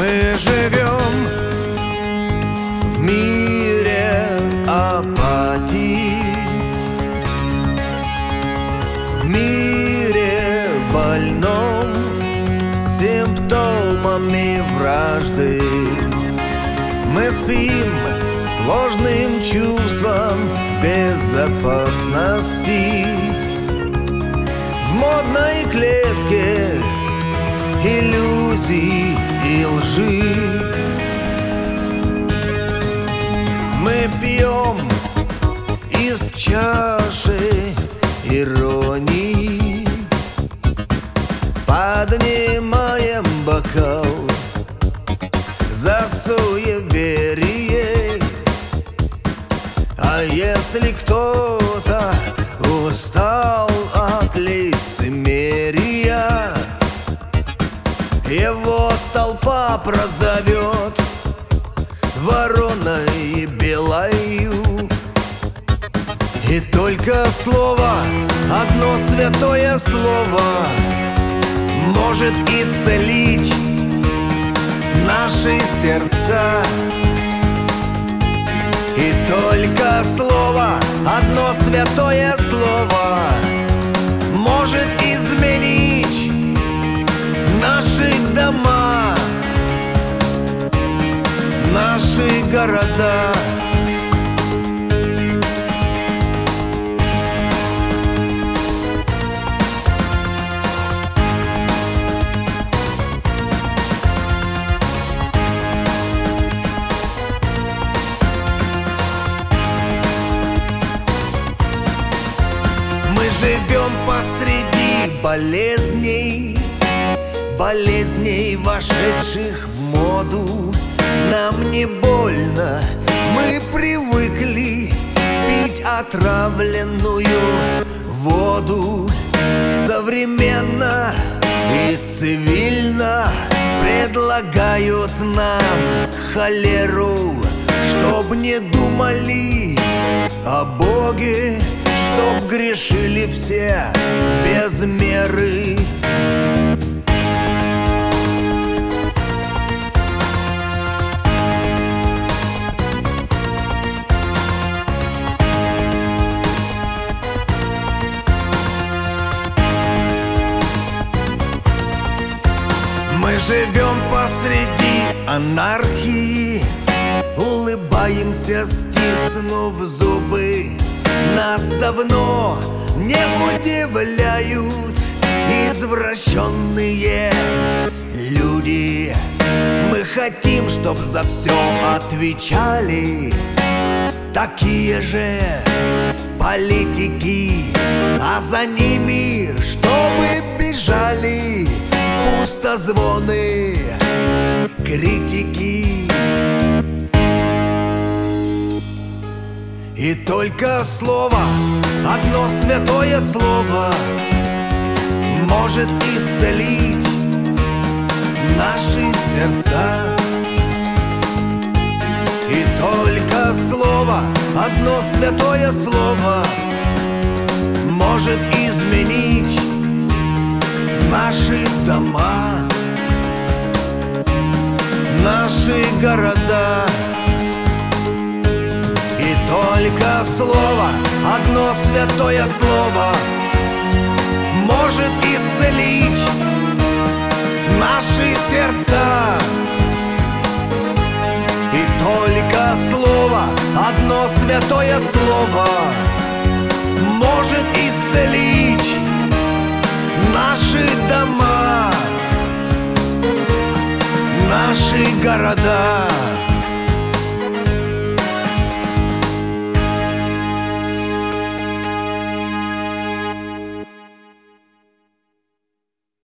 Мы живем в мире апатии, в мире больном симптомами вражды. Мы спим сложным чувством безопасности в модной клетке иллюзий и лжи. Мы пьем из чаши иронии, поднимаем бокал за суеверие. А если кто-то устал от лицемерия, его толпа прозовет вороной белою. И только слово, одно святое слово, может исцелить наши сердца. И только слово, одно святое слово, может изменить наши дома, наши города. Мы живем посреди болезней, болезней, вошедших в моду. Нам не больно, мы привыкли пить отравленную воду. Современно и цивильно предлагают нам холеру, чтоб не думали о Боге, чтоб грешили все без меры. Мы живем посреди анархии, улыбаемся, стиснув зубы. Нас давно не удивляют извращенные люди. Мы хотим, чтоб за все отвечали такие же политики, а за ними чтобы бежали пустозвоны критики. И только слово, одно святое слово, может исцелить наши сердца. И только слово, одно святое слово, может изменить наши дома, наши города. И только слово, одно святое слово, может исцелить наши сердца. И только слово, одно святое слово, может исцелить наши дома, наши города.